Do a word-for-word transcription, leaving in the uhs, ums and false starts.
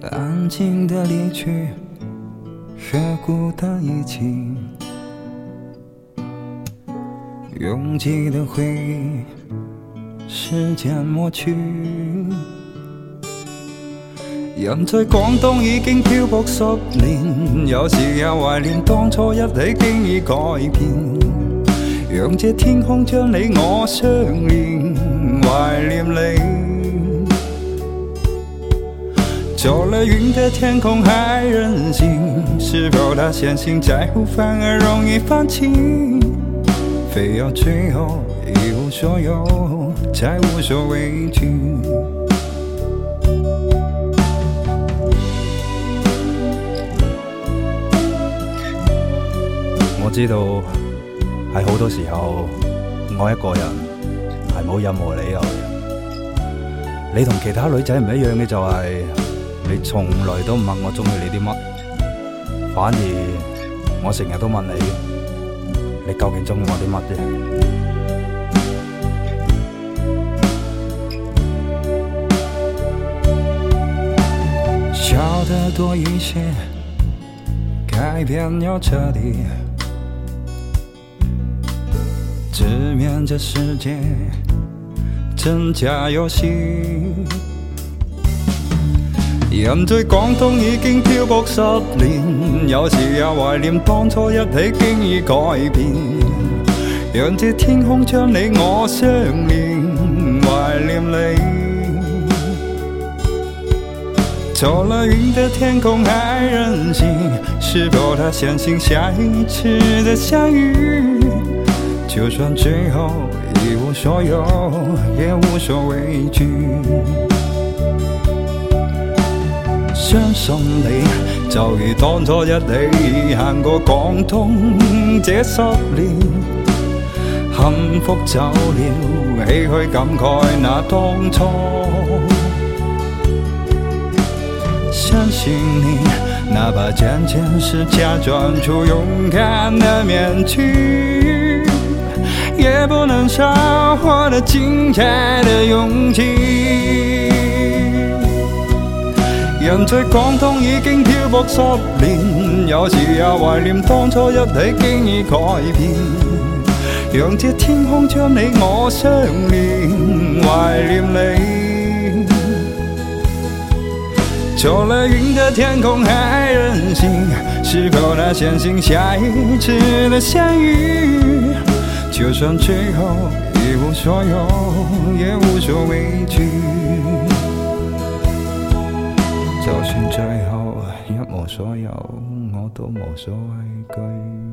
安静的离去，却孤单一起。拥挤的回忆，时間抹去。人在廣東已經漂泊十年，有時也懷念當初一起經已改變。讓這天空將你我相連，懷念你。走了雲的天空還任性，是否他相信在乎反而容易放棄？非要最後一無所有，才無所畏懼。我知道喺好多時候，愛一個人係冇任何理由嘅。你同其他女仔唔一樣嘅就係，你從來都唔問我中意你啲乜，反而我成日都問你，你究竟中意我啲乜啫？笑得多一些，改變要徹底，直面這世界真假遊戲。人在廣東已經漂泊十年，有時也懷念當初一起經已改變。讓這天空將你我相連，懷念你。走了雲的天空還任性，是否他相信下一次的相遇？就算最後一無所有，也無所畏懼。相信你，就如當初一起行過廣東這十年，幸福走了，唏噓感慨那當初。相信你，哪怕漸漸是假裝出勇敢的面具，也不能少我的精彩的勇氣。人在廣東已經漂泊十年，有時也懷念當初一起經已改變。讓這天空將你我相連，懷念你。走了雲的天空還任性，是否他相信下一次的相遇？就算最後一無所有，也無所畏懼。就算最後一無所有，我都無所畏懼。